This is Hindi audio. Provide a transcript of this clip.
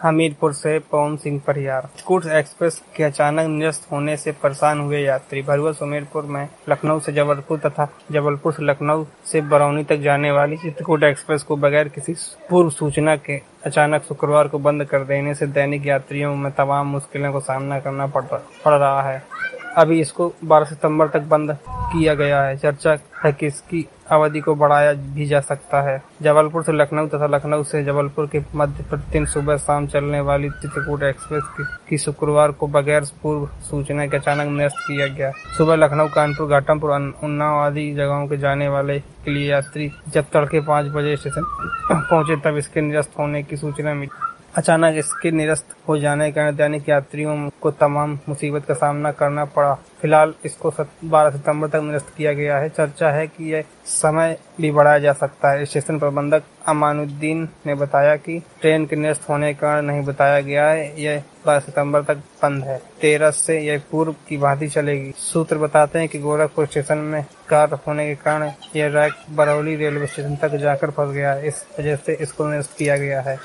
हमीरपुर से पवन सिंह परिहार। स्कूट एक्सप्रेस के अचानक निरस्त होने से परेशान हुए यात्री। भरुआ सुमेरपुर में लखनऊ से जबलपुर तथा जबलपुर से लखनऊ से बरौनी तक जाने वाली चित्रकूट एक्सप्रेस को बगैर किसी पूर्व सूचना के अचानक शुक्रवार को बंद कर देने से दैनिक यात्रियों में तमाम मुश्किलों का सामना करना पड़ रहा है। अभी इसको 12 सितंबर तक बंद किया गया है। चर्चा है कि इसकी अवधि को बढ़ाया भी जा सकता है। जबलपुर से लखनऊ तथा लखनऊ से जबलपुर के मध्य प्रतिदिन सुबह शाम चलने वाली चित्रकूट एक्सप्रेस की शुक्रवार को बगैर पूर्व सूचना के अचानक निरस्त किया गया। सुबह लखनऊ, कानपुर, घाटमपुर, उन्नाव आदि जगहों के जाने वाले के लिए यात्री जब तड़के 5 बजे स्टेशन पहुंचे तब इसके निरस्त होने की सूचना मिली। अचानक इसके निरस्त हो जाने के कारण दैनिक यात्रियों को तमाम मुसीबत का सामना करना पड़ा। फिलहाल इसको 12 सितंबर तक निरस्त किया गया है। चर्चा है कि यह समय भी बढ़ाया जा सकता है। स्टेशन प्रबंधक अमानुद्दीन ने बताया कि ट्रेन के निरस्त होने के कारण नहीं बताया गया है। यह 12 सितंबर तक बंद है। 13 से यह पूर्व की भांति चलेगी। सूत्र बताते हैं कि गोरखपुर स्टेशन में कार्य होने के कारण यह रैक बरौली रेलवे स्टेशन तक जाकर फंस गया है। इस वजह से इसको निरस्त किया गया है।